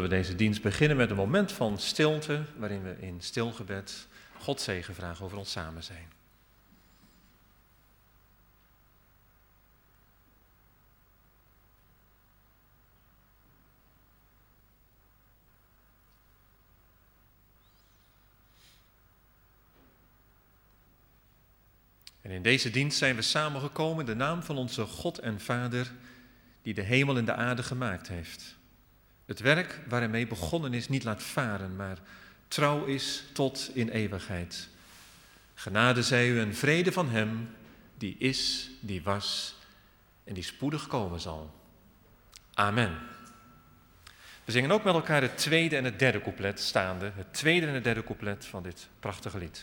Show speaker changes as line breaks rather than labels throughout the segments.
we deze dienst beginnen met een moment van stilte, waarin we in stilgebed Gods zegen vragen over ons samen zijn. En in deze dienst zijn we samengekomen in de naam van onze God en Vader, die de hemel en de aarde gemaakt heeft. Het werk waarmee begonnen is niet laat varen, maar trouw is tot in eeuwigheid. Genade zij u en vrede van hem, die is, die was en die spoedig komen zal. Amen. We zingen ook met elkaar het tweede en het derde couplet staande. Het tweede en het derde couplet van dit prachtige lied.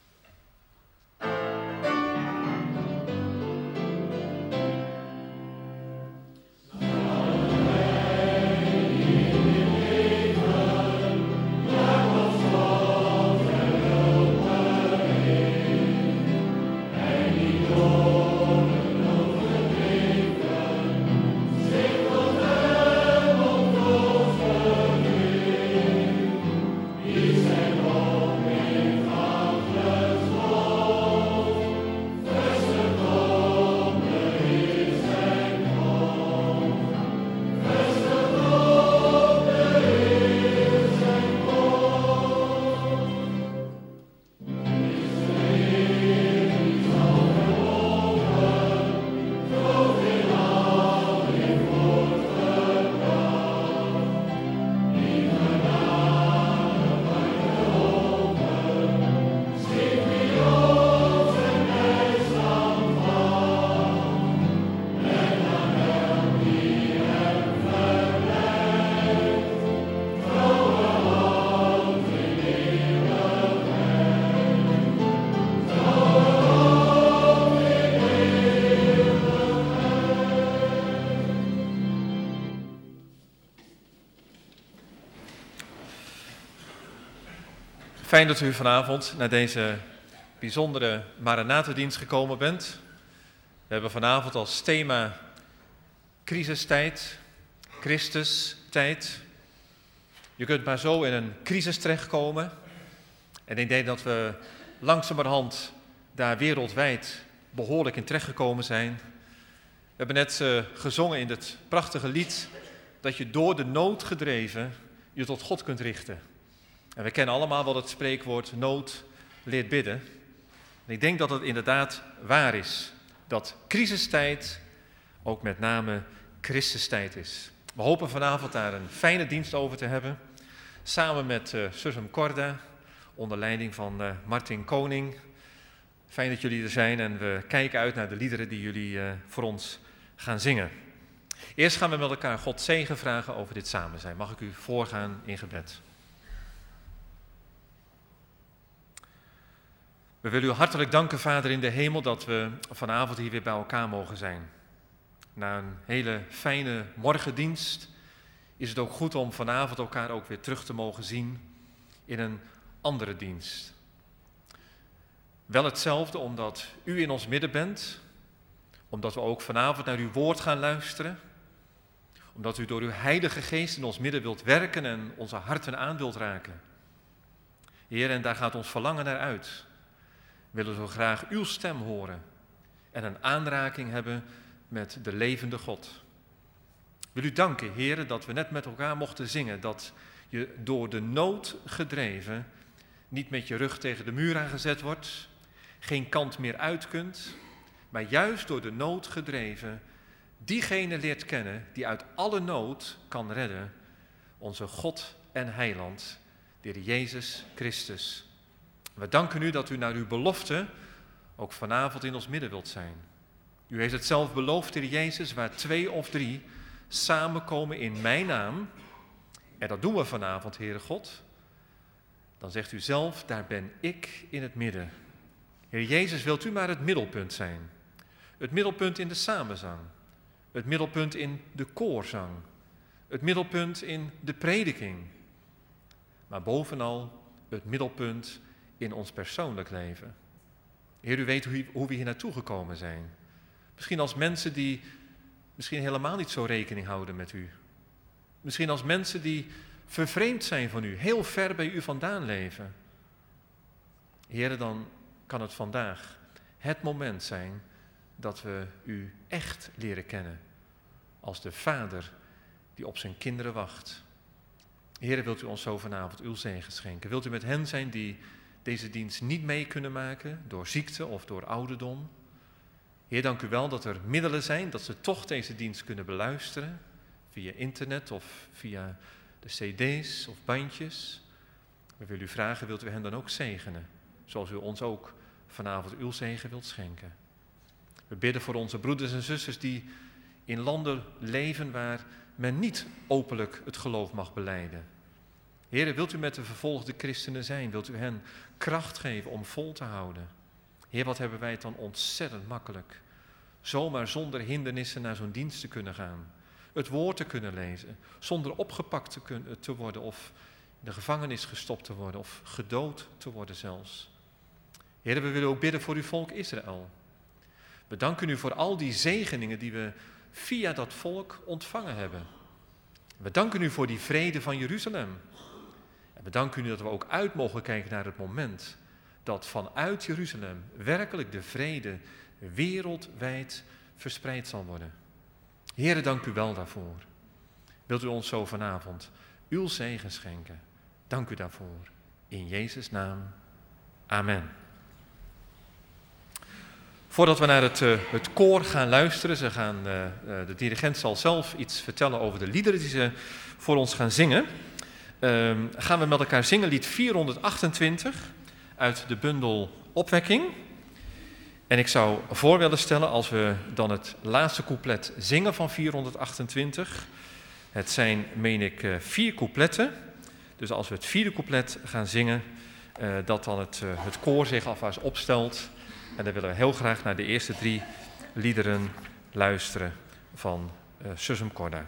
Fijn dat u vanavond naar deze bijzondere Maranatha-dienst gekomen bent. We hebben vanavond als thema crisistijd, Christustijd. Je kunt maar zo in een crisis terechtkomen. En ik denk dat we langzamerhand daar wereldwijd behoorlijk in terechtgekomen zijn. We hebben net gezongen in het prachtige lied dat je door de nood gedreven je tot God kunt richten. En we kennen allemaal wel het spreekwoord nood leert bidden. En ik denk dat het inderdaad waar is. Dat crisistijd ook met name Christustijd is. We hopen vanavond daar een fijne dienst over te hebben. Samen met Sussum Corda, onder leiding van Martin Koning. Fijn dat jullie er zijn en we kijken uit naar de liederen die jullie voor ons gaan zingen. Eerst gaan we met elkaar Gods zegen vragen over dit samen zijn. Mag ik u voorgaan in gebed? We willen u hartelijk danken, Vader in de hemel, dat we vanavond hier weer bij elkaar mogen zijn. Na een hele fijne morgendienst is het ook goed om vanavond elkaar ook weer terug te mogen zien in een andere dienst. Wel hetzelfde omdat u in ons midden bent, omdat we ook vanavond naar uw woord gaan luisteren, omdat u door uw Heilige Geest in ons midden wilt werken en onze harten aan wilt raken. Heer, en daar gaat ons verlangen naar uit. Willen we graag uw stem horen en een aanraking hebben met de levende God. Wil u danken, Heer, dat we net met elkaar mochten zingen, dat je door de nood gedreven niet met je rug tegen de muur aangezet wordt, geen kant meer uit kunt, maar juist door de nood gedreven diegene leert kennen die uit alle nood kan redden, onze God en Heiland, de Heer Jezus Christus. We danken u dat u naar uw belofte ook vanavond in ons midden wilt zijn. U heeft het zelf beloofd, Heer Jezus, waar 2 of 3 samenkomen in mijn naam. En dat doen we vanavond, Heere God. Dan zegt u zelf, daar ben ik in het midden. Heer Jezus, wilt u maar het middelpunt zijn. Het middelpunt in de samenzang. Het middelpunt in de koorzang. Het middelpunt in de prediking. Maar bovenal het middelpunt in ons persoonlijk leven. Heer, u weet hoe we hier naartoe gekomen zijn. Misschien als mensen die misschien helemaal niet zo rekening houden met u. Misschien als mensen die vervreemd zijn van u, heel ver bij u vandaan leven. Heere, dan kan het vandaag het moment zijn dat we u echt leren kennen als de vader die op zijn kinderen wacht. Heere, wilt u ons zo vanavond uw zegen schenken? Wilt u met hen zijn die deze dienst niet mee kunnen maken door ziekte of door ouderdom? Heer, dank u wel dat er middelen zijn dat ze toch deze dienst kunnen beluisteren, via internet of via de cd's of bandjes. We willen u vragen, wilt u hen dan ook zegenen, zoals u ons ook vanavond uw zegen wilt schenken. We bidden voor onze broeders en zusters die in landen leven waar men niet openlijk het geloof mag belijden. Heer, wilt u met de vervolgde christenen zijn? Wilt u hen kracht geven om vol te houden? Heer, wat hebben wij het dan ontzettend makkelijk. Zomaar zonder hindernissen naar zo'n dienst te kunnen gaan. Het woord te kunnen lezen. Zonder opgepakt te worden of in de gevangenis gestopt te worden of gedood te worden zelfs. Heer, we willen ook bidden voor uw volk Israël. We danken u voor al die zegeningen die we via dat volk ontvangen hebben. We danken u voor die vrede van Jeruzalem. En we danken u dat we ook uit mogen kijken naar het moment dat vanuit Jeruzalem werkelijk de vrede wereldwijd verspreid zal worden. Heere, dank u wel daarvoor. Wilt u ons zo vanavond uw zegen schenken? Dank u daarvoor. In Jezus' naam. Amen. Voordat we naar het koor gaan luisteren, de dirigent zal zelf iets vertellen over de liederen die ze voor ons gaan zingen. Gaan we met elkaar zingen lied 428 uit de bundel Opwekking. En ik zou voor willen stellen, als we dan het laatste couplet zingen van 428. Het zijn, meen ik, 4 coupletten. Dus als we het 4e couplet gaan zingen, dat dan het koor zich alvast opstelt. En dan willen we heel graag naar de eerste 3 liederen luisteren van Sursum Corda.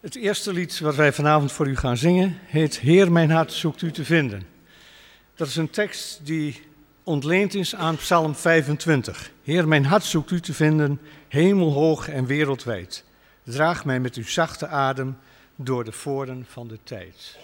Het eerste lied wat wij vanavond voor u gaan zingen heet Heer, mijn hart zoekt u te vinden. Dat is een tekst die ontleend is aan Psalm 25. Heer, mijn hart zoekt u te vinden, hemelhoog en wereldwijd. Draag mij met uw zachte adem door de voren van de tijd.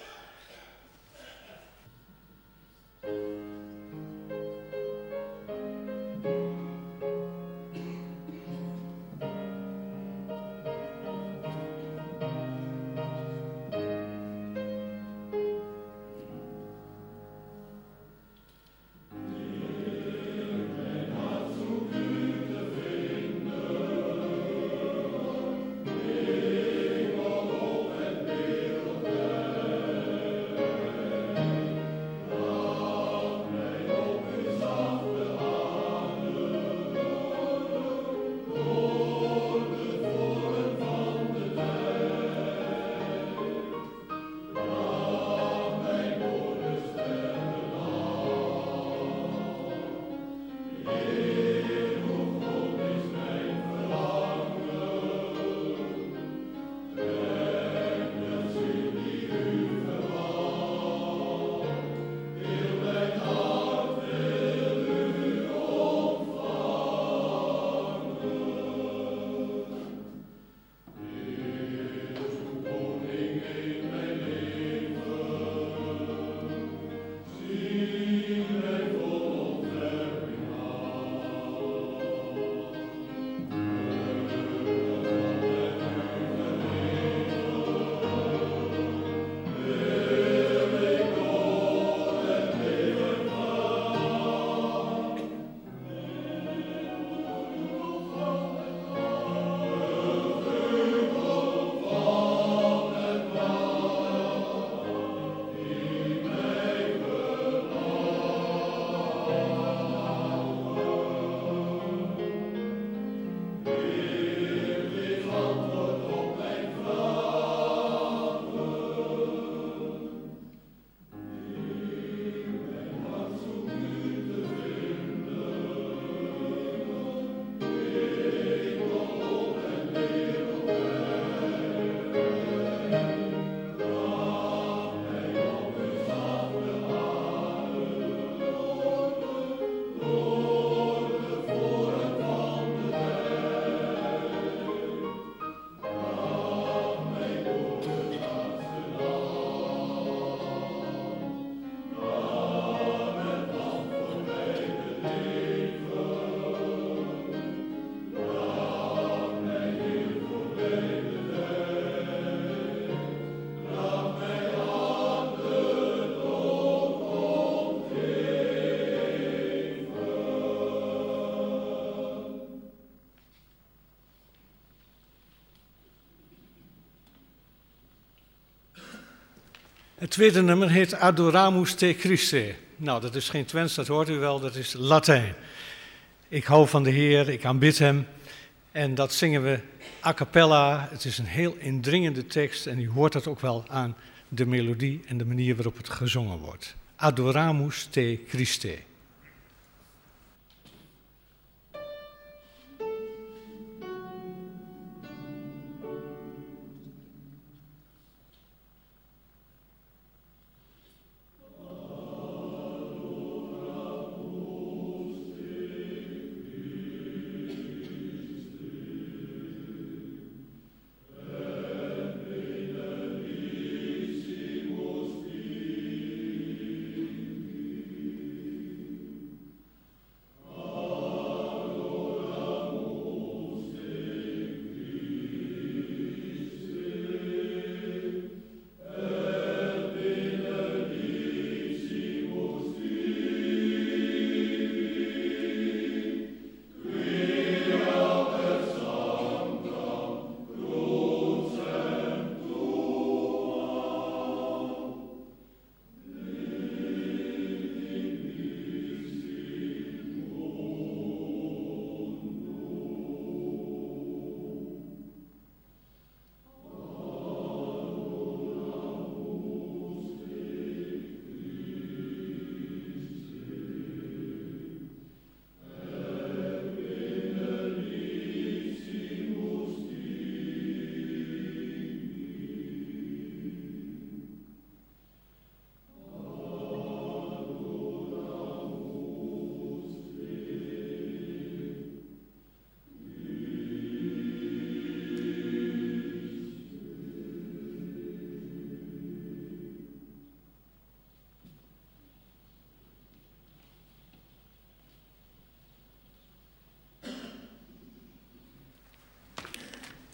Het tweede nummer heet Adoramus te Christe. Nou, dat is geen Twents, dat hoort u wel, dat is Latijn. Ik hou van de Heer, ik aanbid hem. En dat zingen we a cappella. Het is een heel indringende tekst en u hoort dat ook wel aan de melodie en de manier waarop het gezongen wordt. Adoramus te Christe.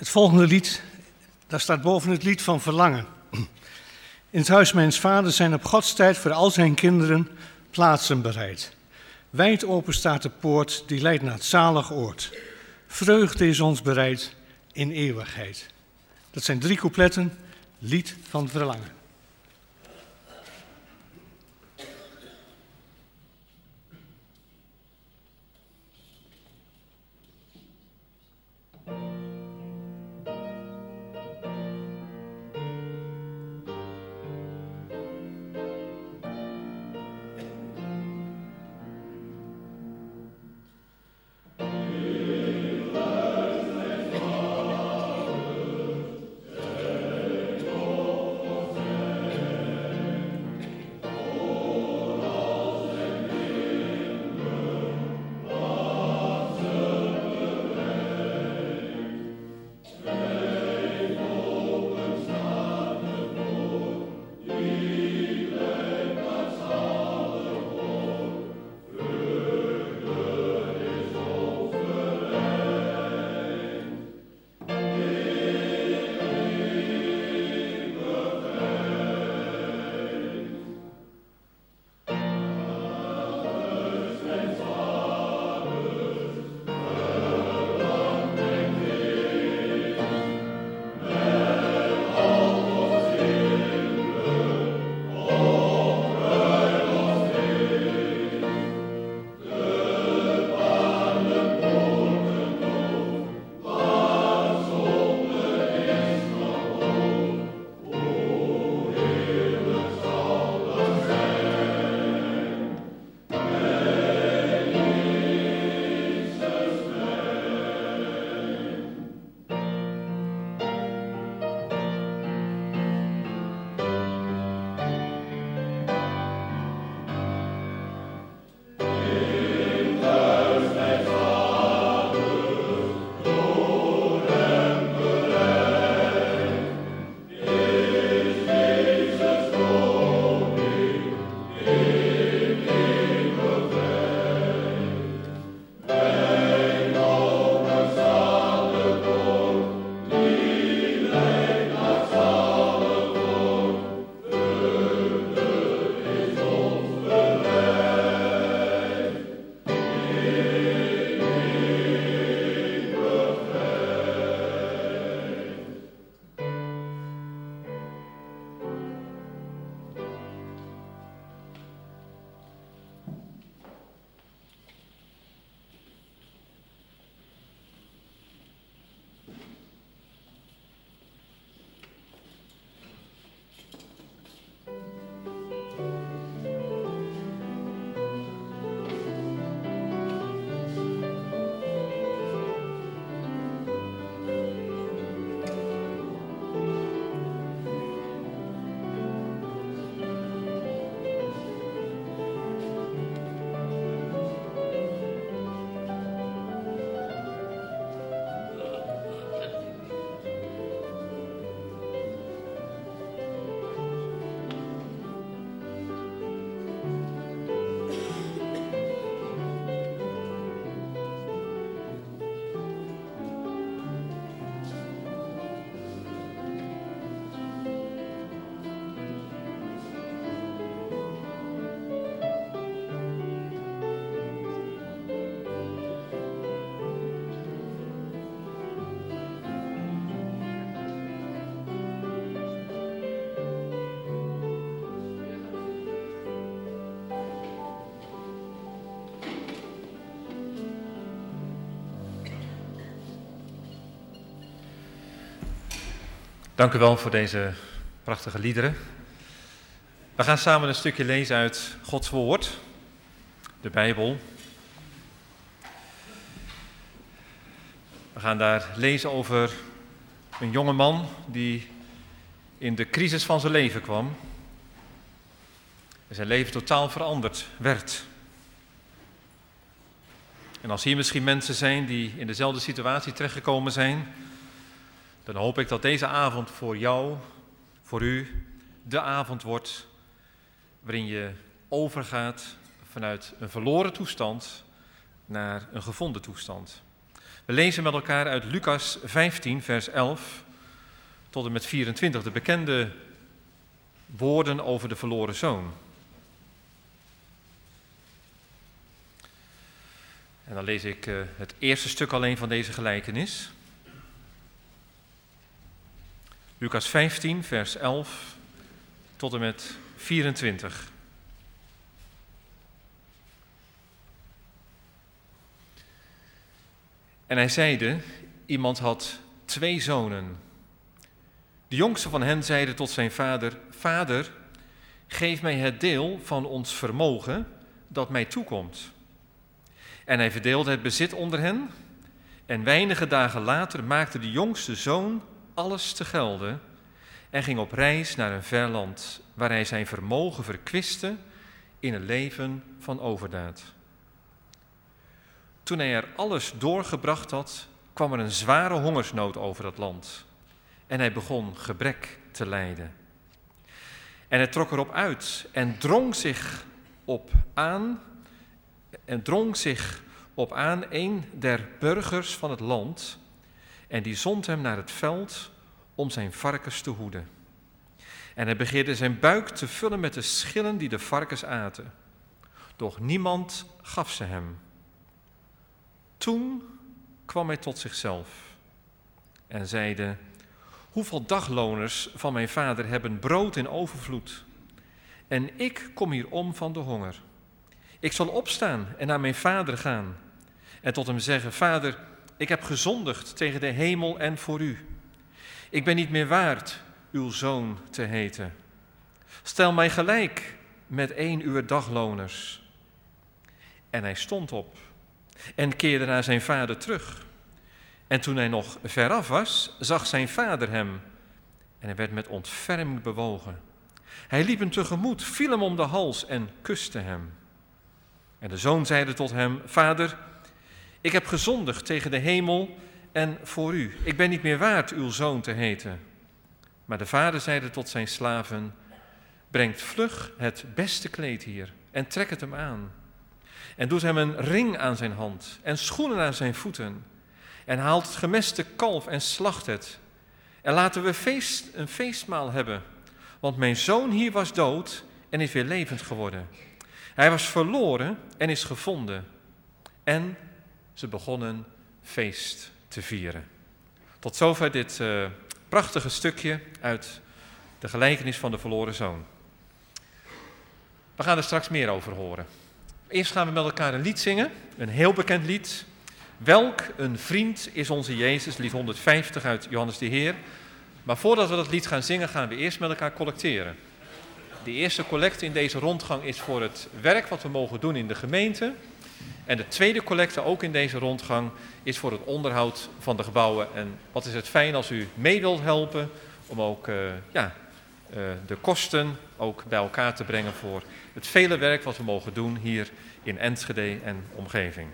Het volgende lied, daar staat boven het lied van verlangen. In het huis mijns vaders zijn op Gods tijd voor al zijn kinderen plaatsen bereid. Wijd open staat de poort die leidt naar het zalig oord. Vreugde is ons bereid in eeuwigheid. Dat zijn 3 coupletten, lied van verlangen.
Dank u wel voor deze prachtige liederen. We gaan samen een stukje lezen uit Gods woord, de Bijbel. We gaan daar lezen over een jonge man die in de crisis van zijn leven kwam. En zijn leven totaal veranderd werd. En als hier misschien mensen zijn die in dezelfde situatie terechtgekomen zijn, dan hoop ik dat deze avond voor jou, voor u, de avond wordt waarin je overgaat vanuit een verloren toestand naar een gevonden toestand. We lezen met elkaar uit Lucas 15, vers 11 tot en met 24, de bekende woorden over de verloren zoon. En dan lees ik het eerste stuk alleen van deze gelijkenis. Lucas 15, vers 11 tot en met 24. En hij zeide, iemand had 2 zonen. De jongste van hen zeide tot zijn vader, Vader, geef mij het deel van ons vermogen dat mij toekomt. En hij verdeelde het bezit onder hen. En weinige dagen later maakte de jongste zoon alles te gelde en ging op reis naar een ver land, waar hij zijn vermogen verkwiste in een leven van overdaad. Toen hij er alles doorgebracht had, kwam er een zware hongersnood over het land. En hij begon gebrek te lijden. En hij trok erop uit en drong zich op aan een der burgers van het land. En die zond hem naar het veld om zijn varkens te hoeden. En hij begeerde zijn buik te vullen met de schillen die de varkens aten. Doch niemand gaf ze hem. Toen kwam hij tot zichzelf en zeide, hoeveel dagloners van mijn vader hebben brood in overvloed? En ik kom hier om van de honger. Ik zal opstaan en naar mijn vader gaan en tot hem zeggen, Vader, ik heb gezondigd tegen de hemel en voor u. Ik ben niet meer waard uw zoon te heten. Stel mij gelijk met 1 uw dagloners. En hij stond op en keerde naar zijn vader terug. En toen hij nog veraf was, zag zijn vader hem en hij werd met ontferming bewogen. Hij liep hem tegemoet, viel hem om de hals en kuste hem. En de zoon zeide tot hem, Vader, ik heb gezondigd tegen de hemel en voor u. Ik ben niet meer waard uw zoon te heten. Maar de vader zeide tot zijn slaven, brengt vlug het beste kleed hier en trek het hem aan. En doet hem een ring aan zijn hand en schoenen aan zijn voeten. En haalt het gemeste kalf en slacht het. En laten we een feestmaal hebben. Want mijn zoon hier was dood en is weer levend geworden. Hij was verloren en is gevonden. En ze begonnen feest te vieren. Tot zover dit prachtige stukje uit de gelijkenis van de verloren zoon. We gaan er straks meer over horen. Eerst gaan we met elkaar een lied zingen, een heel bekend lied. Welk een vriend is onze Jezus, lied 150 uit Johannes de Heer. Maar voordat we dat lied gaan zingen, gaan we eerst met elkaar collecteren. De eerste collecte in deze rondgang is voor het werk wat we mogen doen in de gemeente. En de tweede collecte, ook in deze rondgang, is voor het onderhoud van de gebouwen. En wat is het fijn als u mee wilt helpen om ook de kosten ook bij elkaar te brengen voor het vele werk wat we mogen doen hier in Enschede en omgeving.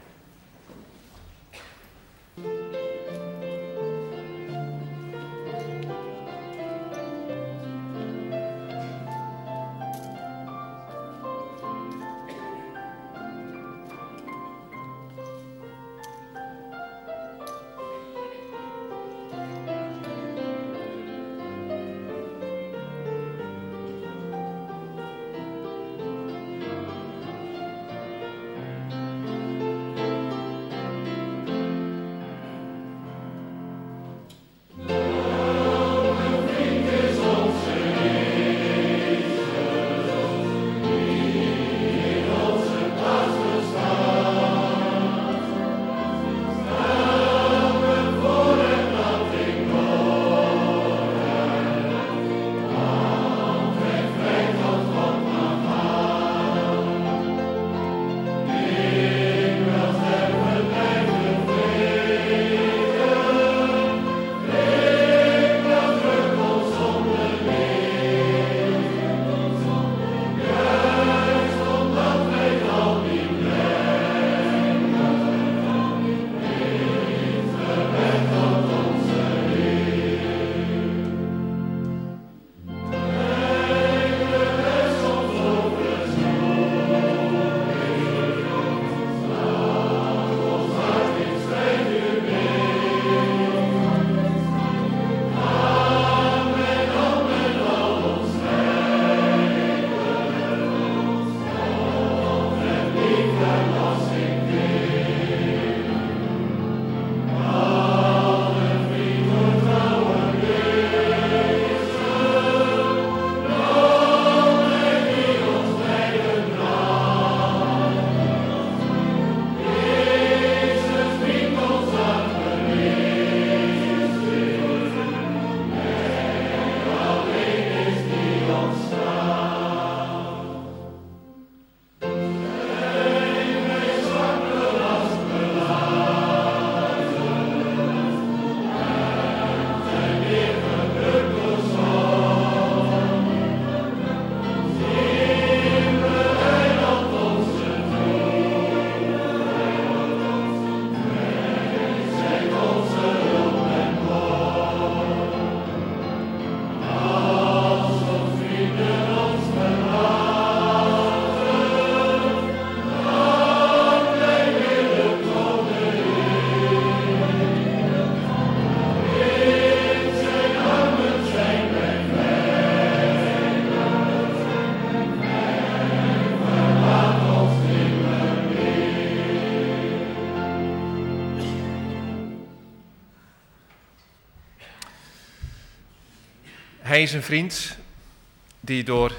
Hij is een vriend die door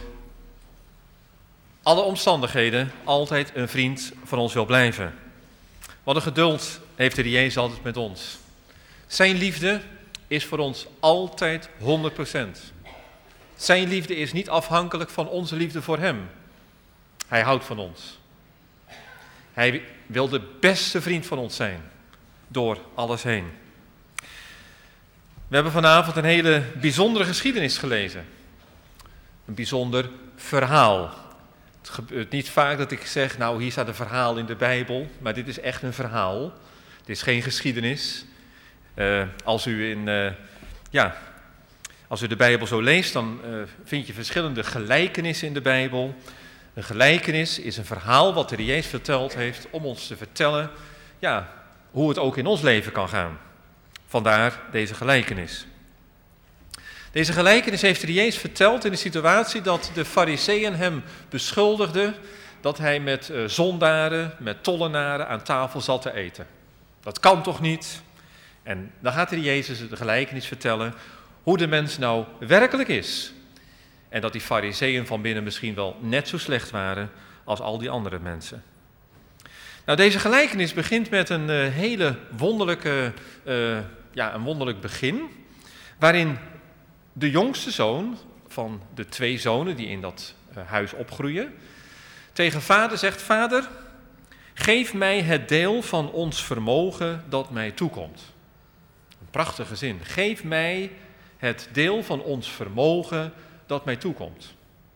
alle omstandigheden altijd een vriend van ons wil blijven. Wat een geduld heeft de Jezus altijd met ons. Zijn liefde is voor ons altijd 100%. Zijn liefde is niet afhankelijk van onze liefde voor hem. Hij houdt van ons. Hij wil de beste vriend van ons zijn, door alles heen. We hebben vanavond een hele bijzondere geschiedenis gelezen. Een bijzonder verhaal. Het gebeurt niet vaak dat ik zeg, nou hier staat een verhaal in de Bijbel, maar dit is echt een verhaal. Het is geen geschiedenis. Als u de Bijbel zo leest, dan vind je verschillende gelijkenissen in de Bijbel. Een gelijkenis is een verhaal wat de Heer Jezus verteld heeft om ons te vertellen hoe het ook in ons leven kan gaan. Vandaar deze gelijkenis. Deze gelijkenis heeft de Heer Jezus verteld in de situatie dat de Farizeeën hem beschuldigden dat hij met zondaren, met tollenaren aan tafel zat te eten. Dat kan toch niet? En dan gaat de Heer Jezus de gelijkenis vertellen hoe de mens nou werkelijk is. En dat die Farizeeën van binnen misschien wel net zo slecht waren als al die andere mensen. Nou, deze gelijkenis begint met een hele wonderlijke, een wonderlijk begin, waarin de jongste zoon van de 2 zonen die in dat huis opgroeien, tegen vader zegt: Vader, geef mij het deel van ons vermogen dat mij toekomt. Een prachtige zin. Geef mij het deel van ons vermogen dat mij toekomt.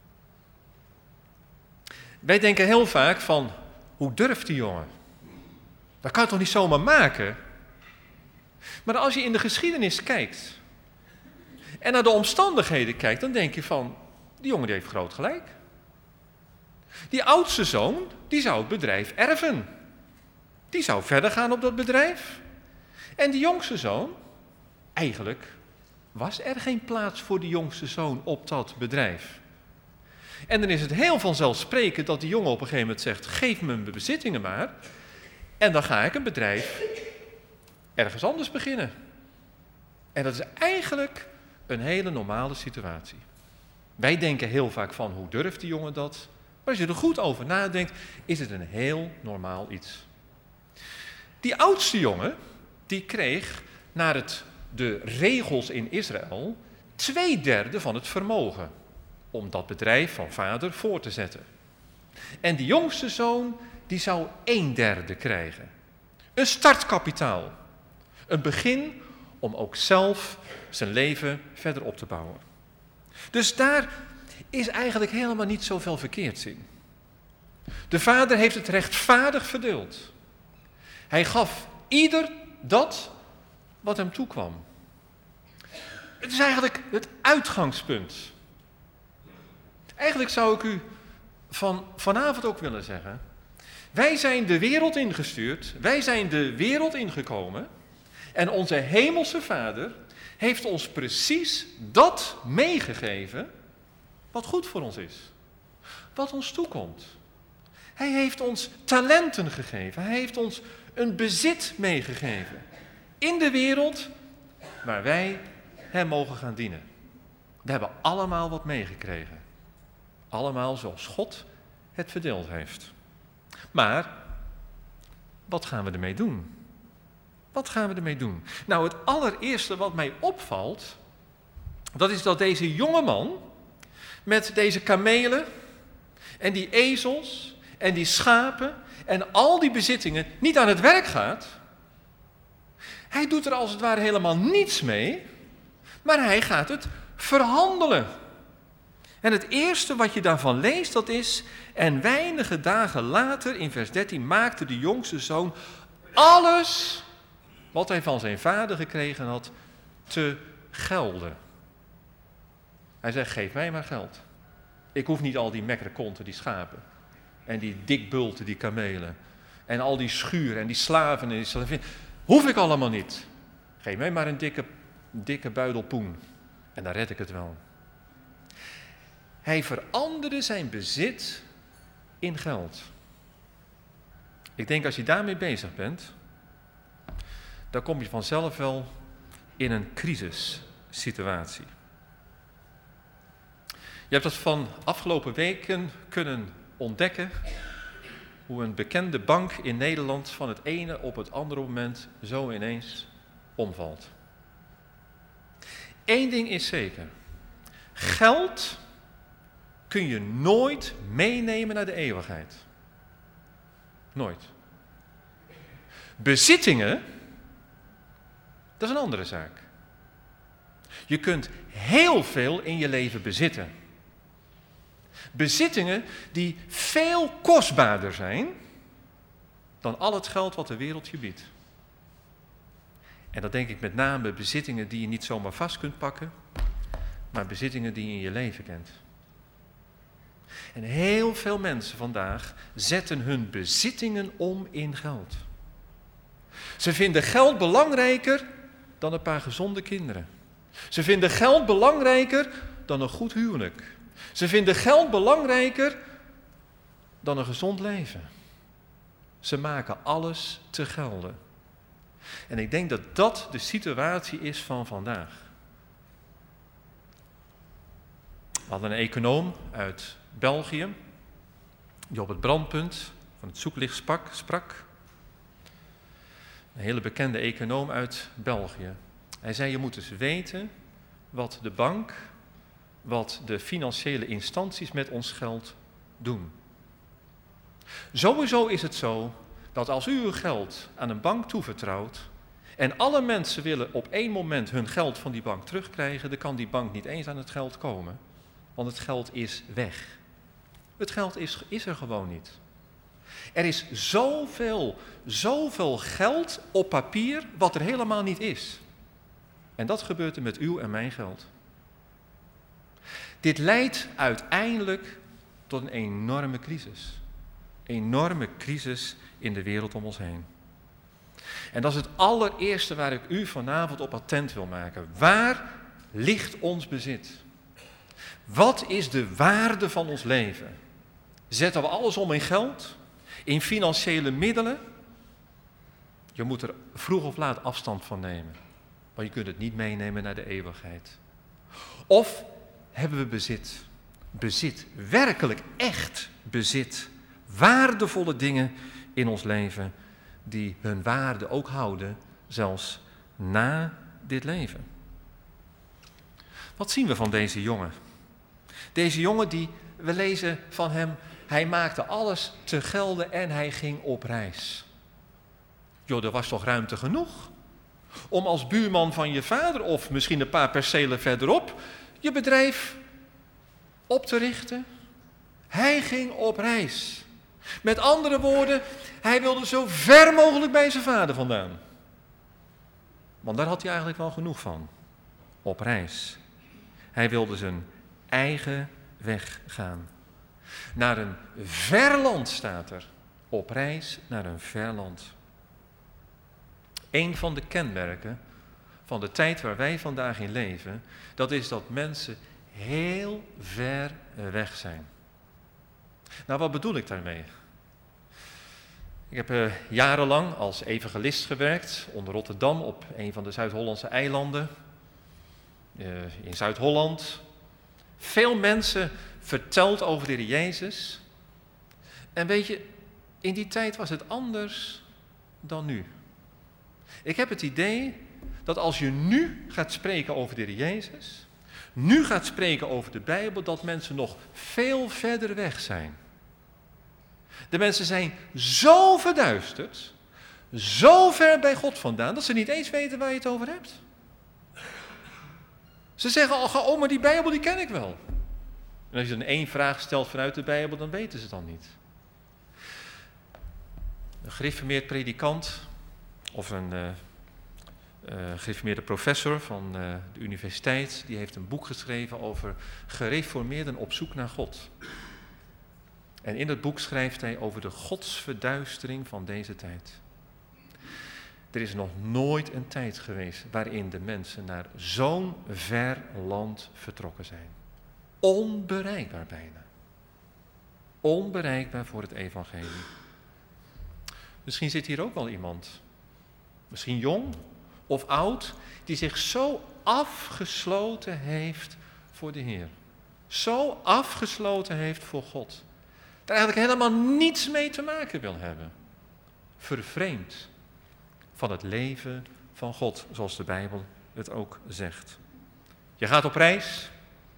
Wij denken heel vaak van, hoe durft die jongen? Dat kan je toch niet zomaar maken? Maar als je in de geschiedenis kijkt en naar de omstandigheden kijkt, dan denk je van, die jongen die heeft groot gelijk. Die oudste zoon, die zou het bedrijf erven. Die zou verder gaan op dat bedrijf. En die jongste zoon, eigenlijk was er geen plaats voor die jongste zoon op dat bedrijf. En dan is het heel vanzelfsprekend dat die jongen op een gegeven moment zegt, geef me mijn bezittingen maar, en dan ga ik een bedrijf ergens anders beginnen. En dat is eigenlijk een hele normale situatie. Wij denken heel vaak van, hoe durft die jongen dat? Maar als je er goed over nadenkt, is het een heel normaal iets. Die oudste jongen, die kreeg naar de regels in Israël 2/3 van het vermogen om dat bedrijf van vader voor te zetten. En die jongste zoon, die zou 1/3 krijgen. Een startkapitaal. Een begin om ook zelf zijn leven verder op te bouwen. Dus daar is eigenlijk helemaal niet zoveel verkeerds in. De vader heeft het rechtvaardig verdeeld. Hij gaf ieder dat wat hem toekwam. Het is eigenlijk het uitgangspunt. Eigenlijk zou ik u vanavond ook willen zeggen, wij zijn de wereld ingestuurd, wij zijn de wereld ingekomen en onze hemelse Vader heeft ons precies dat meegegeven wat goed voor ons is, wat ons toekomt. Hij heeft ons talenten gegeven, hij heeft ons een bezit meegegeven in de wereld waar wij hem mogen gaan dienen. We hebben allemaal wat meegekregen. Allemaal zoals God het verdeeld heeft. Maar, wat gaan we ermee doen? Wat gaan we ermee doen? Nou, het allereerste wat mij opvalt, dat is dat deze jonge man met deze kamelen en die ezels en die schapen en al die bezittingen niet aan het werk gaat. Hij doet er als het ware helemaal niets mee, maar hij gaat het verhandelen. En het eerste wat je daarvan leest, dat is, en weinige dagen later, in vers 13, maakte de jongste zoon alles wat hij van zijn vader gekregen had te gelden. Hij zegt, geef mij maar geld. Ik hoef niet al die mekkerkonten, die schapen. En die dikbulten, die kamelen. En al die schuren en die slaven en die slavinnen. Hoef ik allemaal niet. Geef mij maar een dikke buidel poen. En dan red ik het wel. Hij veranderde zijn bezit in geld. Ik denk als je daarmee bezig bent, dan kom je vanzelf wel in een crisissituatie. Je hebt dat van afgelopen weken kunnen ontdekken, hoe een bekende bank in Nederland van het ene op het andere moment zo ineens omvalt. Eén ding is zeker, geld kun je nooit meenemen naar de eeuwigheid. Nooit. Bezittingen, dat is een andere zaak. Je kunt heel veel in je leven bezitten. Bezittingen die veel kostbaarder zijn dan al het geld wat de wereld je biedt. En dat denk ik met name bezittingen die je niet zomaar vast kunt pakken, maar bezittingen die je in je leven kent. En heel veel mensen vandaag zetten hun bezittingen om in geld. Ze vinden geld belangrijker dan een paar gezonde kinderen. Ze vinden geld belangrijker dan een goed huwelijk. Ze vinden geld belangrijker dan een gezond leven. Ze maken alles te gelden. En ik denk dat dat de situatie is van vandaag. We hadden een econoom uit België, die op het brandpunt van het zoeklicht sprak. Een hele bekende econoom uit België. Hij zei, je moet eens weten wat de bank, wat de financiële instanties met ons geld doen. Sowieso is het zo dat als u uw geld aan een bank toevertrouwt en alle mensen willen op één moment hun geld van die bank terugkrijgen, dan kan die bank niet eens aan het geld komen, want het geld is weg. Het geld is er gewoon niet. Er is zoveel geld op papier wat er helemaal niet is. En dat gebeurt er met uw en mijn geld. Dit leidt uiteindelijk tot een enorme crisis. Enorme crisis in de wereld om ons heen. En dat is het allereerste waar ik u vanavond op attent wil maken. Waar ligt ons bezit? Wat is de waarde van ons leven? Zetten we alles om in geld? In financiële middelen? Je moet er vroeg of laat afstand van nemen. Maar je kunt het niet meenemen naar de eeuwigheid. Of hebben we bezit? Bezit, werkelijk echt bezit. Waardevolle dingen in ons leven die hun waarde ook houden, zelfs na dit leven. Wat zien we van deze jongen? Deze jongen we lezen van hem, hij maakte alles te gelden en hij ging op reis. Joh, er was toch ruimte genoeg om als buurman van je vader of misschien een paar percelen verderop je bedrijf op te richten. Hij ging op reis. Met andere woorden, hij wilde zo ver mogelijk bij zijn vader vandaan. Want daar had hij eigenlijk wel genoeg van. Op reis. Hij wilde zijn eigen weg gaan. Naar een ver land staat er. Op reis naar een ver land. Een van de kenmerken van de tijd waar wij vandaag in leven, dat is dat mensen heel ver weg zijn. Nou, wat bedoel ik daarmee? Ik heb jarenlang als evangelist gewerkt onder Rotterdam op een van de Zuid-Hollandse eilanden. In Zuid-Holland. Veel mensen verteld over de Heer Jezus. En weet je, in die tijd was het anders dan nu. Ik heb het idee dat als je nu gaat spreken over de Heer Jezus, nu gaat spreken over de Bijbel, dat mensen nog veel verder weg zijn. De mensen zijn zo verduisterd, zo ver bij God vandaan, dat ze niet eens weten waar je het over hebt. Ze zeggen al, oh, maar die Bijbel die ken ik wel. En als je dan één vraag stelt vanuit de Bijbel, dan weten ze het dan niet. Een gereformeerd predikant of een gereformeerde professor van de universiteit, die heeft een boek geschreven over gereformeerden op zoek naar God. En in het boek schrijft hij over de godsverduistering van deze tijd. Er is nog nooit een tijd geweest waarin de mensen naar zo'n ver land vertrokken zijn. Onbereikbaar bijna. Onbereikbaar voor het evangelie. Misschien zit hier ook wel iemand, misschien jong of oud, die zich zo afgesloten heeft voor de Heer. zo afgesloten heeft voor God. Daar eigenlijk helemaal niets mee te maken wil hebben. Vervreemd van het leven van God, zoals de Bijbel het ook zegt. Je gaat op reis.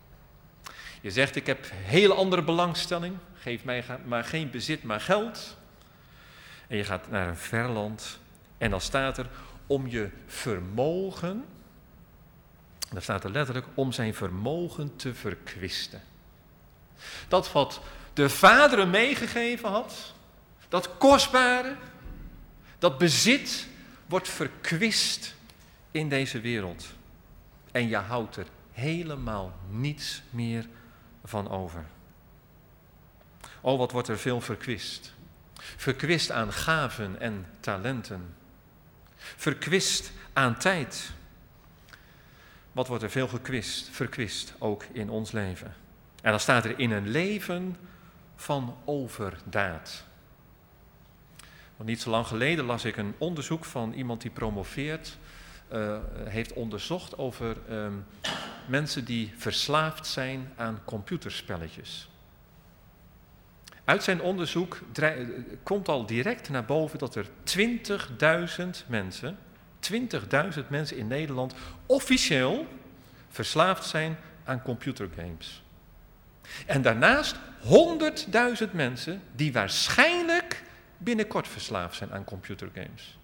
Je zegt, ik heb heel andere belangstelling. Geef mij maar geen bezit, maar geld. En je gaat naar een ver land. En dan staat er, om je vermogen. Daar staat er letterlijk, om zijn vermogen te verkwisten. Dat wat de vader hem meegegeven had, dat kostbare, dat bezit, wordt verkwist in deze wereld. En je houdt er helemaal niets meer van over. Oh, wat wordt er veel verkwist. Verkwist aan gaven en talenten. Verkwist aan tijd. Wat wordt er veel verkwist, ook in ons leven. En dan staat er in een leven van overdaad. Want niet zo lang geleden las ik een onderzoek van iemand die promoveert, heeft onderzocht over mensen die verslaafd zijn aan computerspelletjes. Uit zijn onderzoek komt al direct naar boven dat er 20.000 mensen in Nederland officieel verslaafd zijn aan computergames. En daarnaast 100.000 mensen die waarschijnlijk binnenkort verslaafd zijn aan computergames.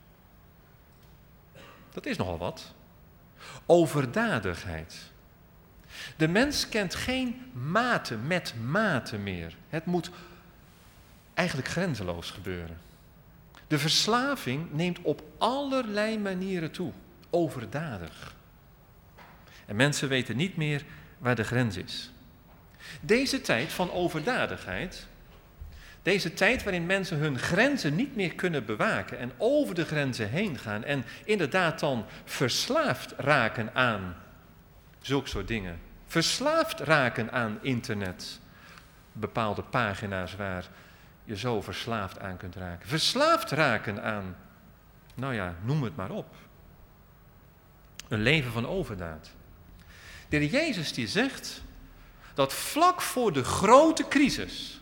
Dat is nogal wat. Overdadigheid. De mens kent geen maten met maten meer. Het moet eigenlijk grenzeloos gebeuren. De verslaving neemt op allerlei manieren toe. Overdadig. En mensen weten niet meer waar de grens is. Deze tijd van overdadigheid, deze tijd waarin mensen hun grenzen niet meer kunnen bewaken en over de grenzen heen gaan en inderdaad dan verslaafd raken aan zulke soort dingen. Verslaafd raken aan internet. Bepaalde pagina's waar je zo verslaafd aan kunt raken. Verslaafd raken aan, nou ja, noem het maar op. Een leven van overdaad. De Heer Jezus die zegt dat vlak voor de grote crisis,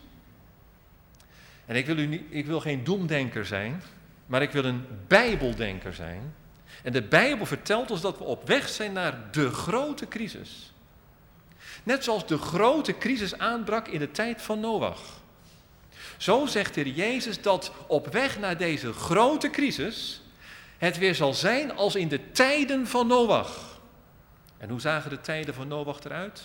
en ik wil geen doemdenker zijn, maar ik wil een Bijbeldenker zijn. En de Bijbel vertelt ons dat we op weg zijn naar de grote crisis. Net zoals de grote crisis aanbrak in de tijd van Noach. Zo zegt de Heer Jezus dat op weg naar deze grote crisis het weer zal zijn als in de tijden van Noach. En hoe zagen de tijden van Noach eruit?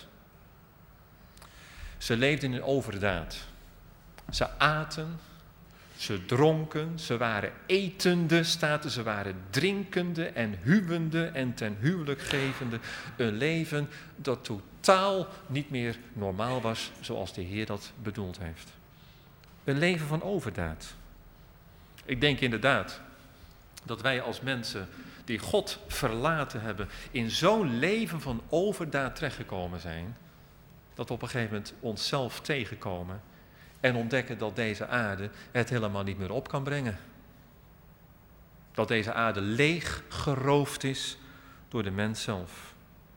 Ze leefden in overdaad. Ze aten, ze dronken, ze waren etende, staat er, ze waren drinkende en huwende en ten huwelijk gevende. Een leven dat totaal niet meer normaal was zoals de Heer dat bedoeld heeft. Een leven van overdaad. Ik denk inderdaad dat wij als mensen die God verlaten hebben in zo'n leven van overdaad terechtgekomen zijn, dat we op een gegeven moment onszelf tegenkomen en ontdekken dat deze aarde het helemaal niet meer op kan brengen. Dat deze aarde leeg geroofd is door de mens zelf.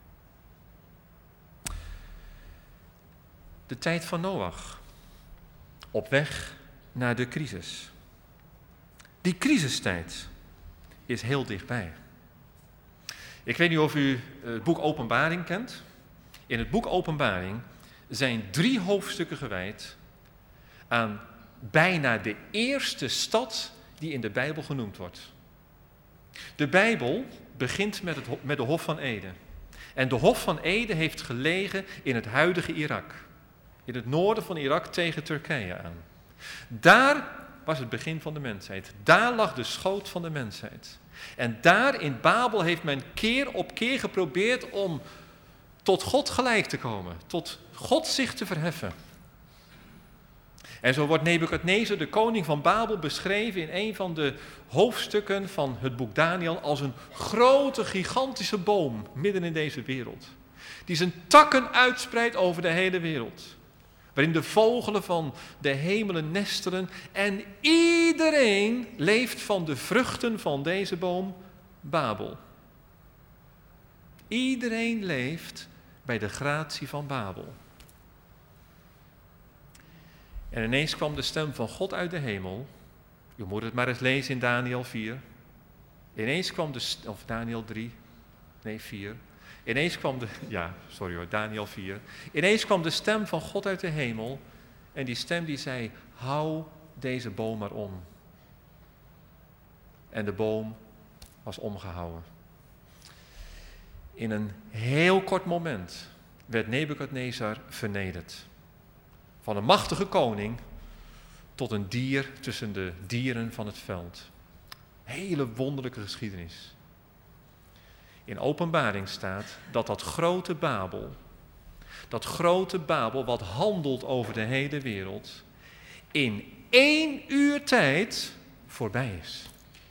De tijd van Noach. Op weg naar de crisis. Die crisistijd is heel dichtbij. Ik weet niet of u het boek Openbaring kent. In het boek Openbaring zijn 3 hoofdstukken gewijd aan bijna de eerste stad die in de Bijbel genoemd wordt. De Bijbel begint met de Hof van Eden. En de Hof van Eden heeft gelegen in het huidige Irak. In het noorden van Irak tegen Turkije aan. Daar was het begin van de mensheid. Daar lag de schoot van de mensheid. En daar in Babel heeft men keer op keer geprobeerd om tot God gelijk te komen. Tot God zich te verheffen. En zo wordt Nebukadnezar, de koning van Babel, beschreven in een van de hoofdstukken van het boek Daniel als een grote, gigantische boom midden in deze wereld. Die zijn takken uitspreidt over de hele wereld. Waarin de vogelen van de hemelen nestelen en iedereen leeft van de vruchten van deze boom Babel. Iedereen leeft bij de gratie van Babel. En ineens kwam de stem van God uit de hemel. U moet het maar eens lezen in Daniel 4. Ineens kwam of Daniel 3, nee 4. Ineens kwam Daniel 4. Ineens kwam de stem van God uit de hemel. En die stem die zei, hou deze boom maar om. En de boom was omgehouden. In een heel kort moment werd Nebukadnezar vernederd. Van een machtige koning tot een dier tussen de dieren van het veld. Hele wonderlijke geschiedenis. In Openbaring staat dat grote Babel wat handelt over de hele wereld, in 1 uur tijd voorbij is.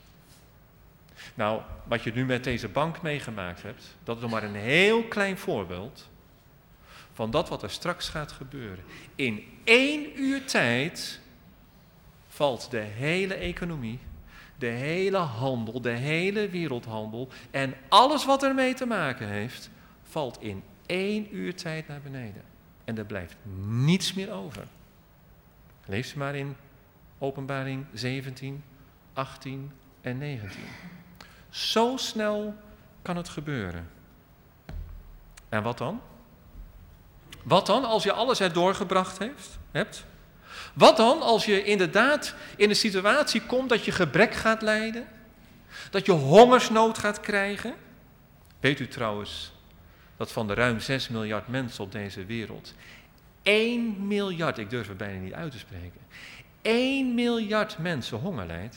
Nou, wat je nu met deze bank meegemaakt hebt, dat is nog maar een heel klein voorbeeld van dat wat er straks gaat gebeuren. In 1 uur tijd valt de hele economie, de hele handel, de hele wereldhandel en alles wat ermee te maken heeft, valt in 1 uur tijd naar beneden. En er blijft niets meer over. Lees ze maar in Openbaring 17, 18 en 19. Zo snel kan het gebeuren. En wat dan? Wat dan als je alles er doorgebracht hebt? Wat dan als je inderdaad in een situatie komt dat je gebrek gaat lijden? Dat je hongersnood gaat krijgen? Weet u trouwens dat van de ruim 6 miljard mensen op deze wereld 1 miljard, ik durf het bijna niet uit te spreken, 1 miljard mensen honger lijdt?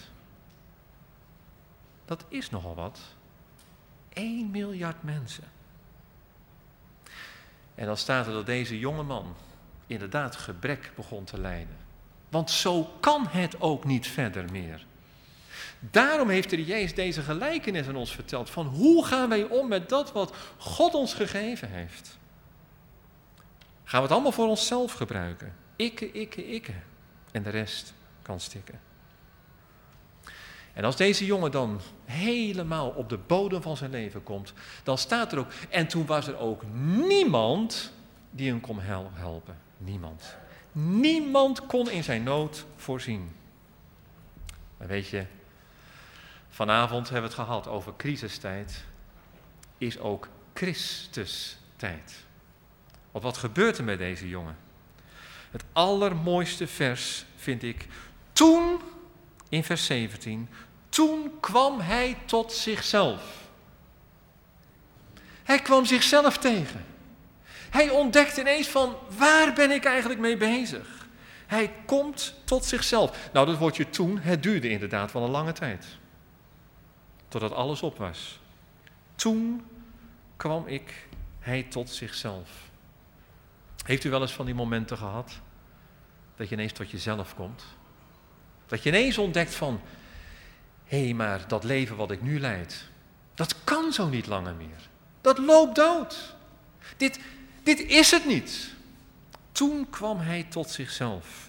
Dat is nogal wat. 1 miljard mensen. En dan staat er dat deze jonge man inderdaad gebrek begon te lijden. Want zo kan het ook niet verder meer. Daarom heeft de Jezus deze gelijkenis aan ons verteld. Van hoe gaan wij om met dat wat God ons gegeven heeft? Gaan we het allemaal voor onszelf gebruiken? Ikke. En de rest kan stikken. En als deze jongen dan helemaal op de bodem van zijn leven komt, dan staat er ook, en toen was er ook niemand die hem kon helpen. Niemand. Niemand kon in zijn nood voorzien. Maar weet je, vanavond hebben we het gehad over crisistijd, is ook Christustijd. Want wat gebeurt er met deze jongen? Het allermooiste vers vind ik, toen, in vers 17, toen kwam hij tot zichzelf. Hij kwam zichzelf tegen. Hij ontdekt ineens van, waar ben ik eigenlijk mee bezig? Hij komt tot zichzelf. Nou, dat woordje toen, het duurde inderdaad wel een lange tijd. Totdat alles op was. Toen kwam hij tot zichzelf. Heeft u wel eens van die momenten gehad? Dat je ineens tot jezelf komt? Dat je ineens ontdekt van, hé, maar dat leven wat ik nu leid, dat kan zo niet langer meer. Dat loopt dood. Dit is het niet. Toen kwam hij tot zichzelf.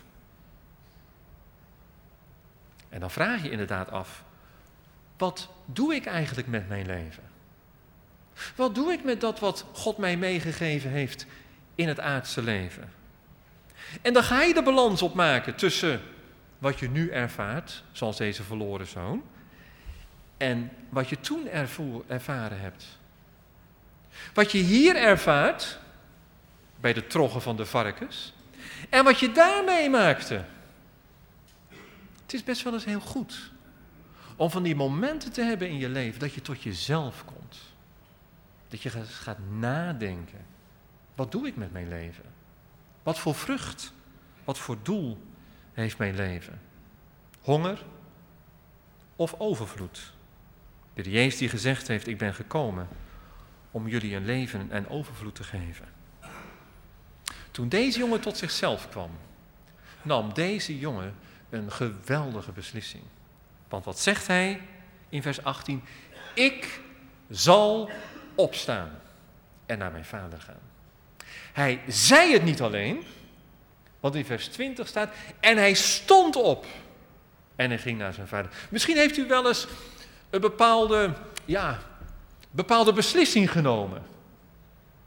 En dan vraag je inderdaad af, wat doe ik eigenlijk met mijn leven? Wat doe ik met dat wat God mij meegegeven heeft in het aardse leven? En dan ga je de balans opmaken tussen wat je nu ervaart, zoals deze verloren zoon, en wat je toen ervaren hebt. Wat je hier ervaart, bij de troggen van de varkens, en wat je daar meemaakte. Het is best wel eens heel goed om van die momenten te hebben in je leven dat je tot jezelf komt. Dat je gaat nadenken. Wat doe ik met mijn leven? Wat voor vrucht, wat voor doel heeft mijn leven? Honger of overvloed? De Jezus die gezegd heeft, ik ben gekomen om jullie een leven en overvloed te geven. Toen deze jongen tot zichzelf kwam, nam deze jongen een geweldige beslissing. Want wat zegt hij in vers 18? Ik zal opstaan en naar mijn vader gaan. Hij zei het niet alleen, want in vers 20 staat, en hij stond op en hij ging naar zijn vader. Misschien heeft u wel eens een bepaalde beslissing genomen.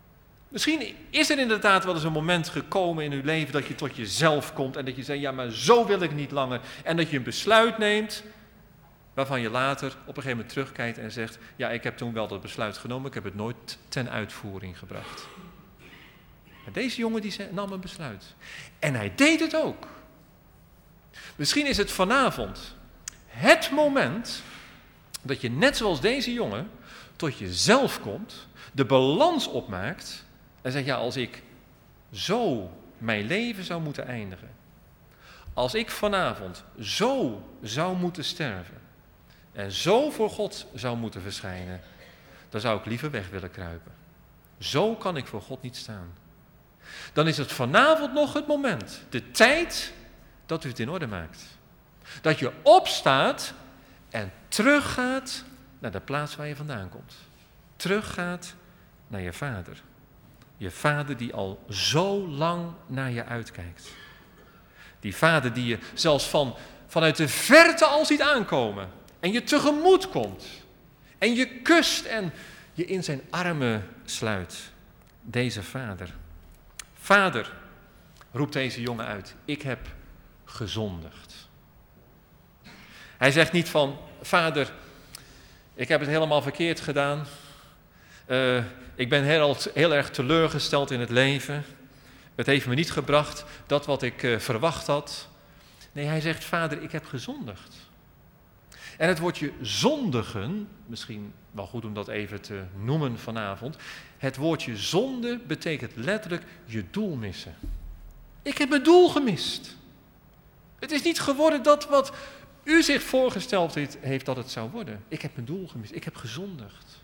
Misschien is er inderdaad wel eens een moment gekomen in uw leven dat je tot jezelf komt en dat je zegt, ja, maar zo wil ik niet langer. En dat je een besluit neemt waarvan je later op een gegeven moment terugkijkt en zegt, ja, ik heb toen wel dat besluit genomen, ik heb het nooit ten uitvoering gebracht. Maar deze jongen die nam een besluit. En hij deed het ook. Misschien is het vanavond het moment dat je net zoals deze jongen tot jezelf komt, de balans opmaakt en zegt, ja, als ik zo mijn leven zou moeten eindigen, als ik vanavond zo zou moeten sterven en zo voor God zou moeten verschijnen, dan zou ik liever weg willen kruipen. Zo kan ik voor God niet staan. Dan is het vanavond nog het moment, de tijd, dat u het in orde maakt. Dat je opstaat en teruggaat naar de plaats waar je vandaan komt. Teruggaat naar je vader. Je vader die al zo lang naar je uitkijkt. Die vader die je zelfs vanuit de verte al ziet aankomen. En je tegemoet komt. En je kust en je in zijn armen sluit. Deze vader. Vader, roept deze jongen uit, ik heb gezondigd. Hij zegt niet van, vader, ik heb het helemaal verkeerd gedaan. Ik ben heel erg teleurgesteld in het leven. Het heeft me niet gebracht dat wat ik verwacht had. Nee, hij zegt, vader, ik heb gezondigd. En het woordje zondigen, misschien wel goed om dat even te noemen vanavond. Het woordje zonde betekent letterlijk je doel missen. Ik heb mijn doel gemist. Het is niet geworden dat wat u zich voorgesteld heeft dat het zou worden. Ik heb mijn doel gemist. Ik heb gezondigd.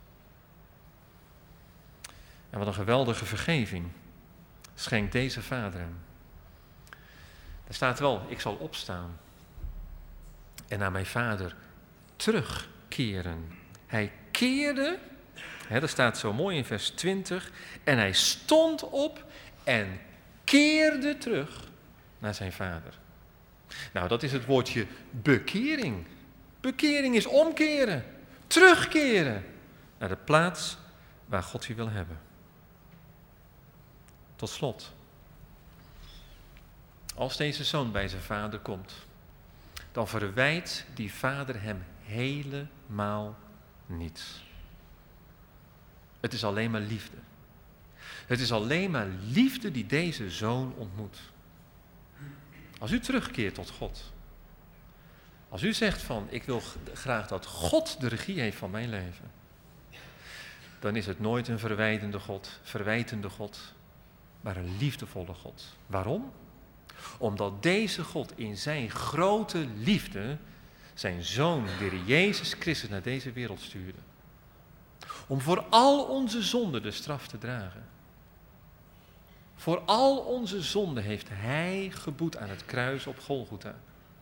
En wat een geweldige vergeving schenkt deze vader hem. Er staat wel, ik zal opstaan en naar mijn vader terugkeren. Hij keerde, dat staat zo mooi in vers 20, en hij stond op en keerde terug naar zijn vader. Nou, dat is het woordje bekering. Bekering is omkeren, terugkeren naar de plaats waar God je wil hebben. Tot slot, als deze zoon bij zijn vader komt, dan verwijt die vader hem helemaal niets. Het is alleen maar liefde. Het is alleen maar liefde die deze zoon ontmoet. Als u terugkeert tot God, als u zegt van, ik wil graag dat God de regie heeft van mijn leven, dan is het nooit een verwijtende God, maar een liefdevolle God. Waarom? Omdat deze God in zijn grote liefde zijn zoon, de Heer Jezus Christus, naar deze wereld stuurde. Om voor al onze zonden de straf te dragen. Voor al onze zonden heeft hij geboet aan het kruis op Golgotha.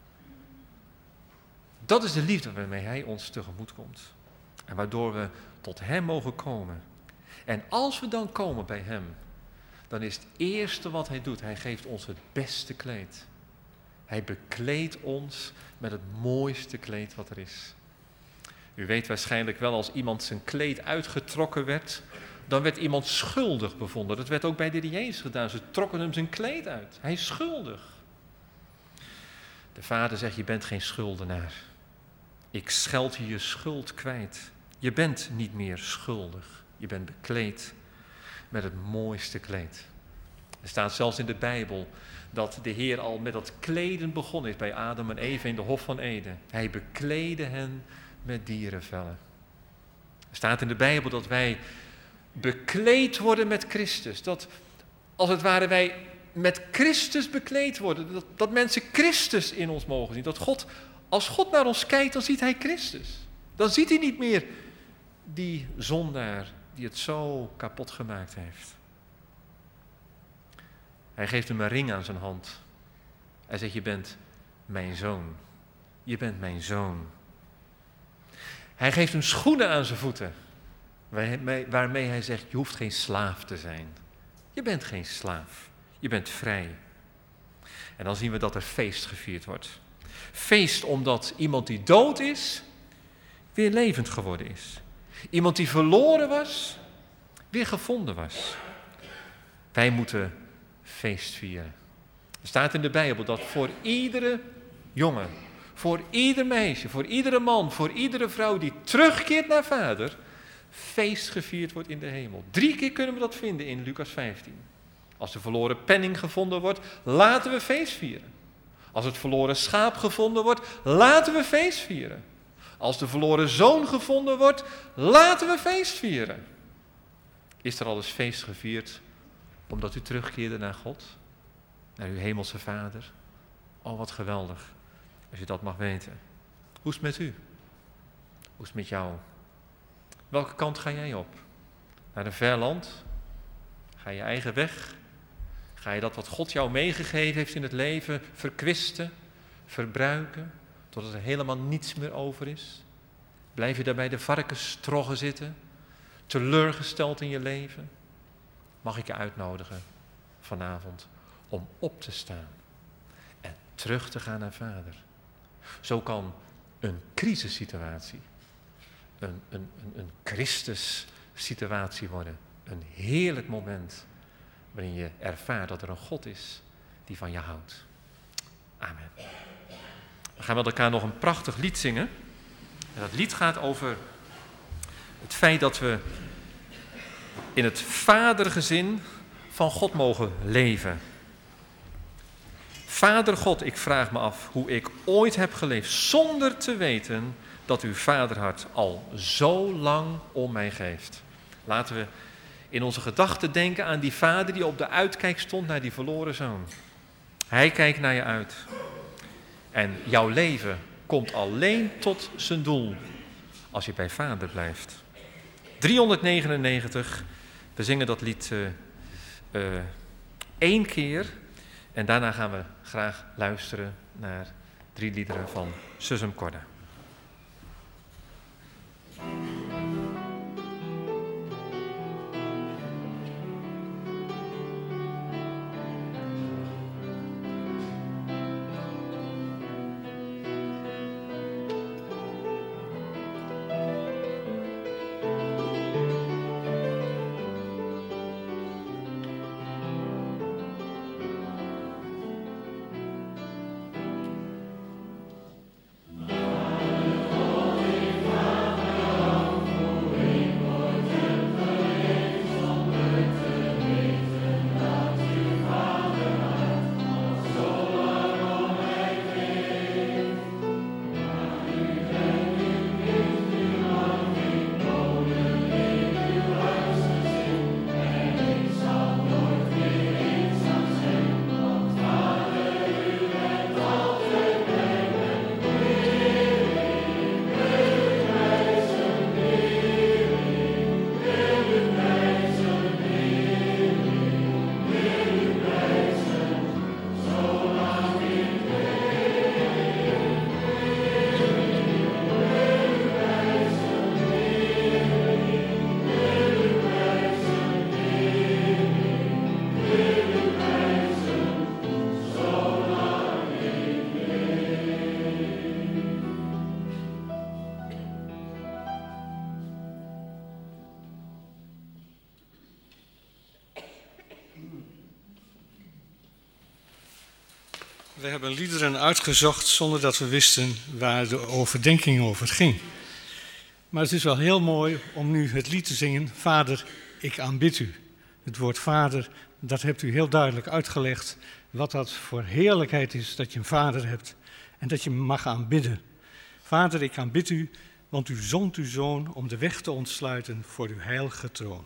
Dat is de liefde waarmee hij ons tegemoet komt. En waardoor we tot hem mogen komen. En als we dan komen bij hem, dan is het eerste wat hij doet, hij geeft ons het beste kleed. Hij bekleedt ons met het mooiste kleed wat er is. U weet waarschijnlijk wel, als iemand zijn kleed uitgetrokken werd, dan werd iemand schuldig bevonden. Dat werd ook bij de Heer Jezus gedaan. Ze trokken hem zijn kleed uit. Hij is schuldig. De vader zegt, je bent geen schuldenaar. Ik scheld je schuld kwijt. Je bent niet meer schuldig. Je bent bekleed met het mooiste kleed. Er staat zelfs in de Bijbel dat de Heer al met dat kleden begonnen is bij Adam en Eva in de Hof van Eden. Hij bekleedde hen met dierenvellen. Er staat in de Bijbel dat wij bekleed worden met Christus. Dat als het ware wij met Christus bekleed worden. Dat mensen Christus in ons mogen zien. Dat God, als God naar ons kijkt, dan ziet hij Christus. Dan ziet hij niet meer die zondaar die het zo kapot gemaakt heeft. Hij geeft hem een ring aan zijn hand. Hij zegt, je bent mijn zoon. Je bent mijn zoon. Hij geeft hem schoenen aan zijn voeten. Waarmee hij zegt, je hoeft geen slaaf te zijn. Je bent geen slaaf. Je bent vrij. En dan zien we dat er feest gevierd wordt. Feest omdat iemand die dood is, weer levend geworden is. Iemand die verloren was, weer gevonden was. Wij moeten feest vieren. Er staat in de Bijbel dat voor iedere jongen, voor ieder meisje, voor iedere man, voor iedere vrouw die terugkeert naar Vader, feest gevierd wordt in de hemel. 3 keer kunnen we dat vinden in Lucas 15. Als de verloren penning gevonden wordt, laten we feest vieren. Als het verloren schaap gevonden wordt, laten we feest vieren. Als de verloren zoon gevonden wordt, laten we feest vieren. Is er al eens feest gevierd omdat u terugkeerde naar God? Naar uw hemelse Vader? Oh, wat geweldig, als je dat mag weten. Hoe is het met u? Hoe is het met jou? Welke kant ga jij op? Naar een ver land? Ga je eigen weg? Ga je dat wat God jou meegegeven heeft in het leven verkwisten, verbruiken, totdat er helemaal niets meer over is? Blijf je daar bij de varkensstroggen zitten, teleurgesteld in je leven? Mag ik je uitnodigen vanavond om op te staan en terug te gaan naar Vader? Zo kan een crisissituatie, een Christus-situatie worden. Een heerlijk moment waarin je ervaart dat er een God is die van je houdt. Amen. We gaan met elkaar nog een prachtig lied zingen. En dat lied gaat over het feit dat we in het vadergezin van God mogen leven. Vader God, ik vraag me af hoe ik ooit heb geleefd zonder te weten dat uw vaderhart al zo lang om mij geeft. Laten we in onze gedachten denken aan die vader die op de uitkijk stond naar die verloren zoon. Hij kijkt naar je uit. En jouw leven komt alleen tot zijn doel als je bij Vader blijft. 399, we zingen dat lied 1 keer. En daarna gaan we graag luisteren naar 3 liederen van Susan Korda.
We hebben liederen uitgezocht zonder dat we wisten waar de overdenking over ging. Maar het is wel heel mooi om nu het lied te zingen, Vader, ik aanbid u. Het woord Vader, dat hebt u heel duidelijk uitgelegd, wat dat voor heerlijkheid is dat je een vader hebt en dat je hem mag aanbidden. Vader, ik aanbid u, want u zond uw zoon om de weg te ontsluiten voor uw heilige troon.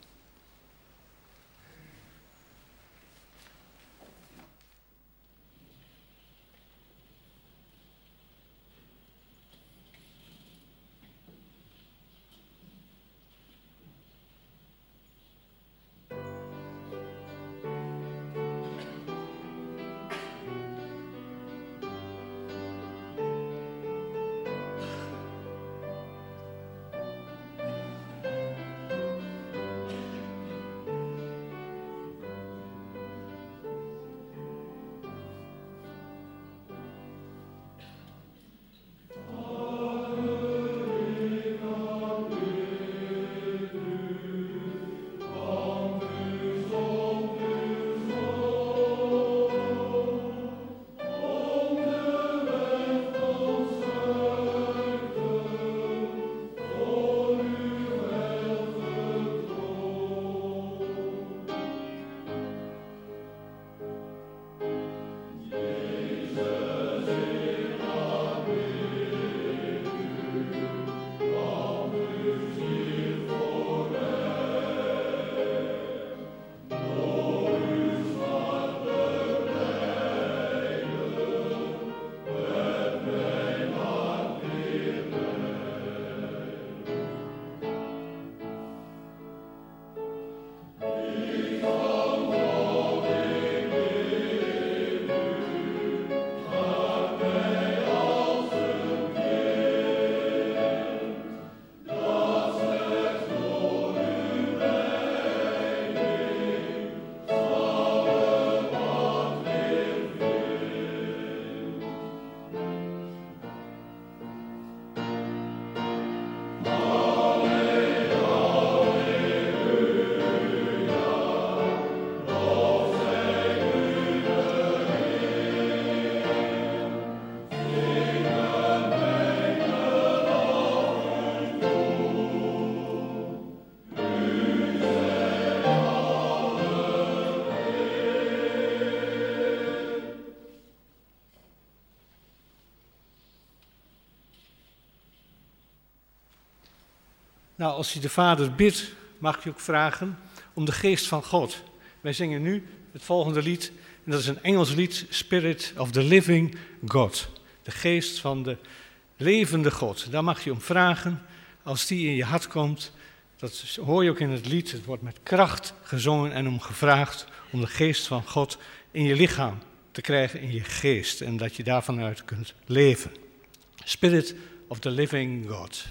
Nou, als je de Vader bidt, mag je ook vragen om de geest van God. Wij zingen nu het volgende lied, en dat is een Engels lied, Spirit of the Living God. De geest van de levende God. Daar mag je om vragen. Als die in je hart komt, dat hoor je ook in het lied, het wordt met kracht gezongen en om gevraagd om de geest van God in je lichaam te krijgen, in je geest. En dat je daarvan uit kunt leven. Spirit of the Living God.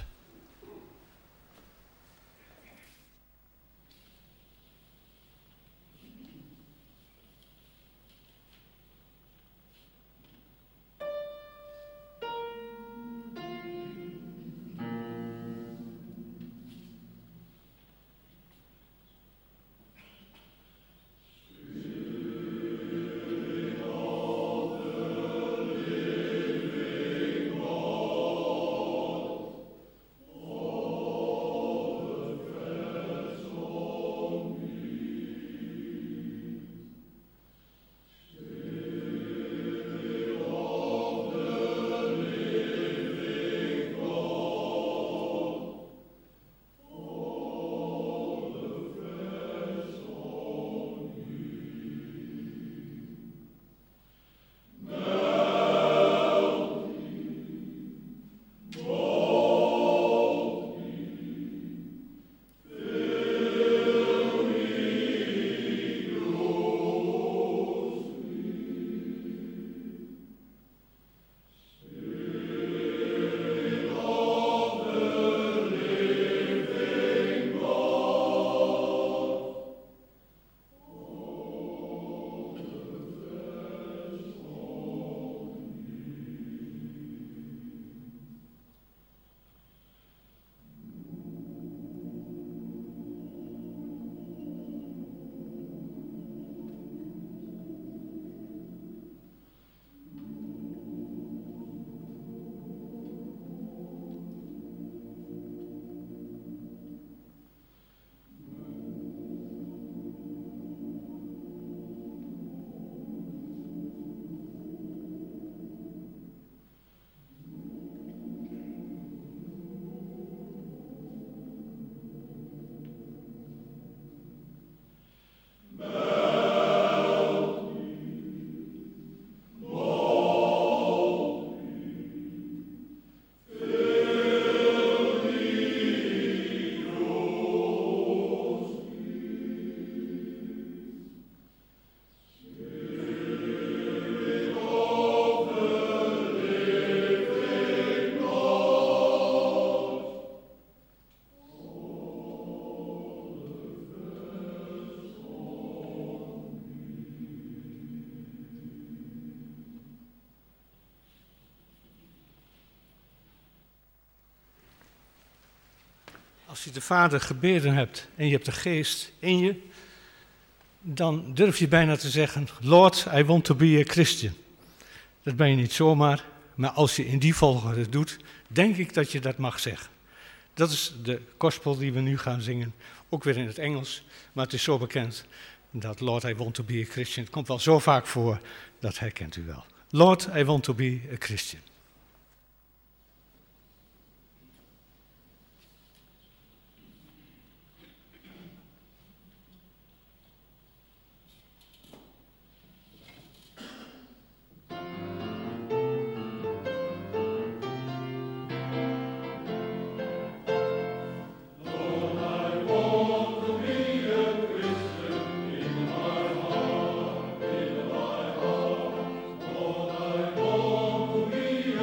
Als je de Vader gebeden hebt en je hebt de geest in je, dan durf je bijna te zeggen, Lord, I want to be a Christian. Dat ben je niet zomaar, maar als je in die volgorde doet, denk ik dat je dat mag zeggen. Dat is de gospel die we nu gaan zingen, ook weer in het Engels, maar het is zo bekend dat Lord, I want to be a Christian. Het komt wel zo vaak voor, dat herkent u wel. Lord, I want to be a Christian.
Be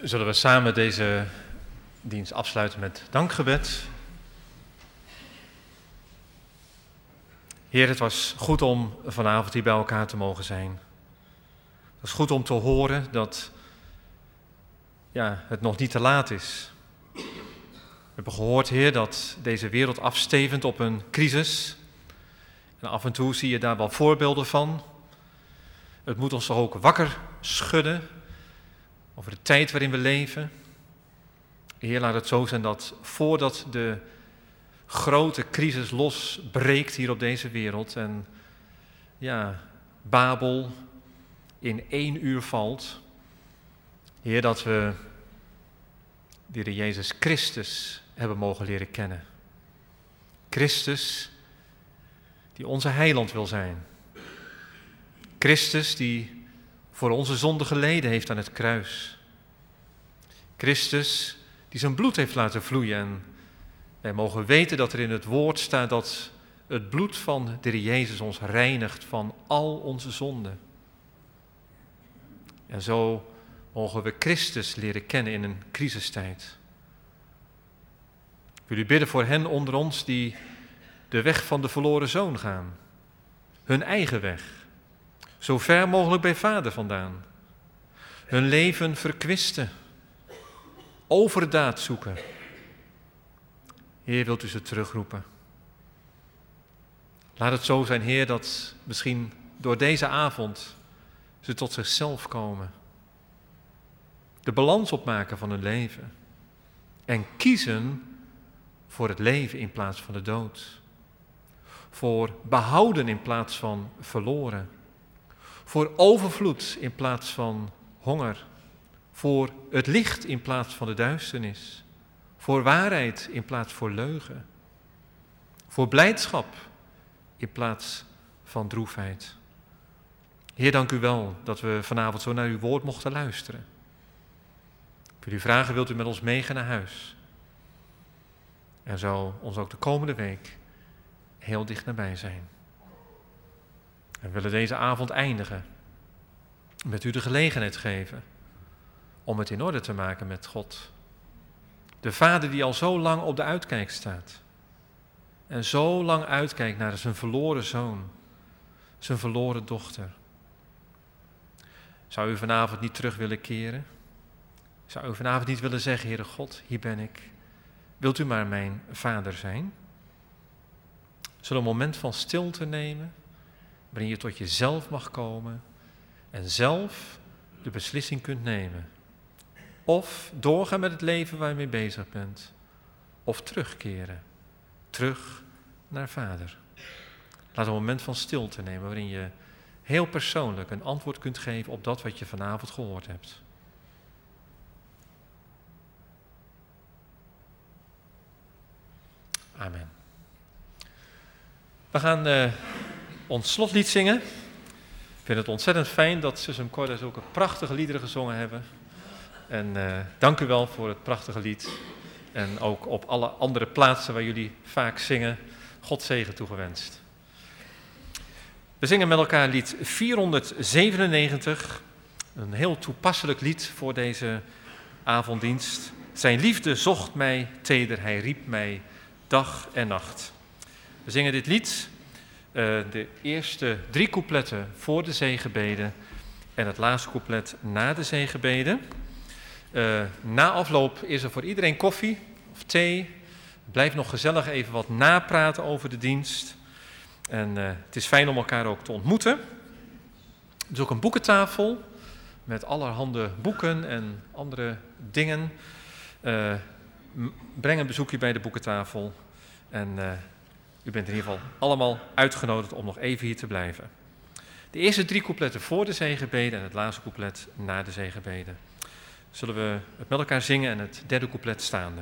Zullen we samen deze dienst afsluiten met dankgebed. Heer, het was goed om vanavond hier bij elkaar te mogen zijn. Het was goed om te horen dat het nog niet te laat is. We hebben gehoord, Heer, dat deze wereld afstevend op een crisis. En af en toe zie je daar wel voorbeelden van. Het moet ons toch ook wakker schudden over de tijd waarin we leven. Heer, laat het zo zijn dat voordat de grote crisis losbreekt hier op deze wereld en Babel in 1 uur valt, Heer, dat we de Heer Jezus Christus hebben mogen leren kennen. Christus die onze heiland wil zijn. Christus die voor onze zonde geleden heeft aan het kruis. Christus die zijn bloed heeft laten vloeien. En wij mogen weten dat er in het woord staat dat het bloed van de Heer Jezus ons reinigt van al onze zonden. En zo mogen we Christus leren kennen in een crisistijd. Ik wil u bidden voor hen onder ons die de weg van de verloren zoon gaan. Hun eigen weg. Zo ver mogelijk bij Vader vandaan. Hun leven verkwisten. Overdaad zoeken. Heer, wilt u ze terugroepen? Laat het zo zijn, Heer, dat misschien door deze avond ze tot zichzelf komen. De balans opmaken van hun leven. En kiezen voor het leven in plaats van de dood. Voor behouden in plaats van verloren. Voor overvloed in plaats van honger. Voor het licht in plaats van de duisternis. Voor waarheid in plaats van leugen. Voor blijdschap in plaats van droefheid. Heer, dank u wel dat we vanavond zo naar uw woord mochten luisteren. Ik wil u vragen, wilt u met ons meegaan naar huis? En zo ons ook de komende week heel dicht nabij zijn. En we willen deze avond eindigen met u de gelegenheid geven om het in orde te maken met God. De Vader die al zo lang op de uitkijk staat. En zo lang uitkijkt naar zijn verloren zoon. Zijn verloren dochter. Zou u vanavond niet terug willen keren? Zou u vanavond niet willen zeggen, Heere God, hier ben ik. Wilt u maar mijn vader zijn? Zullen we een moment van stilte nemen, waarin je tot jezelf mag komen en zelf de beslissing kunt nemen. Of doorgaan met het leven waar je mee bezig bent. Of terugkeren. Terug naar Vader. Laat een moment van stilte nemen waarin je heel persoonlijk een antwoord kunt geven op dat wat je vanavond gehoord hebt. Amen. We gaan ons slotlied zingen. Ik vind het ontzettend fijn dat zus en Cor zulke prachtige liederen gezongen hebben. En dank u wel voor het prachtige lied. En ook op alle andere plaatsen waar jullie vaak zingen, God zegen toegewenst. We zingen met elkaar lied 497. Een heel toepasselijk lied voor deze avonddienst. Zijn liefde zocht mij teder, hij riep mij dag en nacht. We zingen dit lied, de eerste 3 coupletten voor de zegenbeden en het laatste couplet na de zegenbeden. Na afloop is er voor iedereen koffie of thee. Blijf nog gezellig even wat napraten over de dienst. En het is fijn om elkaar ook te ontmoeten. Er is ook een boekentafel met allerhande boeken en andere dingen. Breng een bezoekje bij de boekentafel. En u bent in ieder geval allemaal uitgenodigd om nog even hier te blijven. De eerste 3 coupletten voor de zegenbeden en het laatste couplet na de zegenbeden. Zullen we het met elkaar zingen en het derde couplet staande.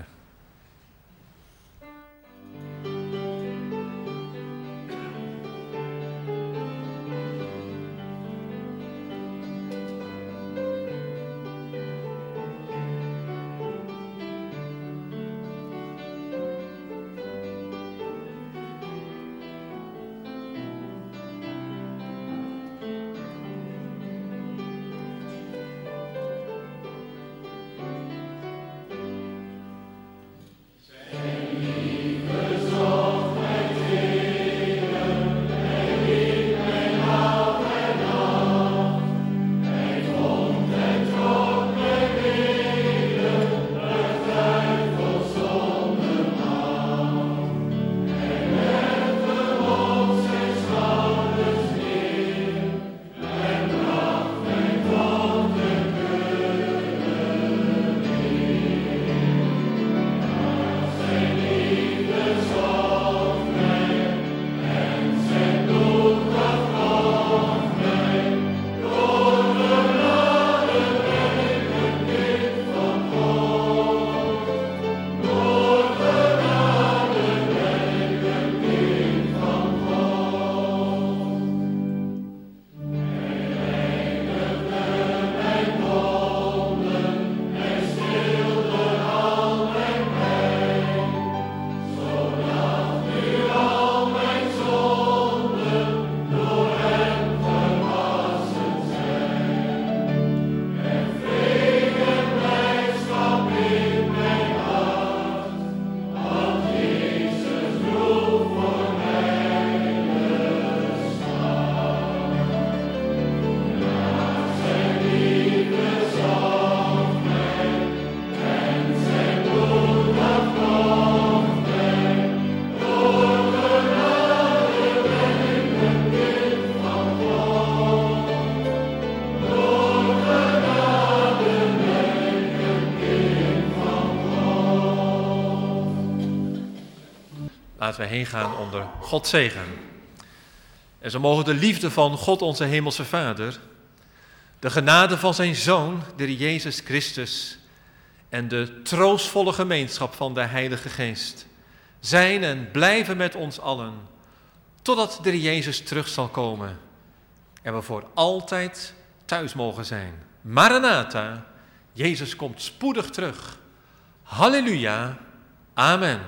Laten we heen gaan onder Gods zegen. En zo mogen de liefde van God onze Hemelse Vader, de genade van zijn Zoon, de Heer Jezus Christus, en de troostvolle gemeenschap van de Heilige Geest zijn en blijven met ons allen, totdat de Heer Jezus terug zal komen en we voor altijd thuis mogen zijn. Maranatha, Jezus komt spoedig terug. Halleluja, amen.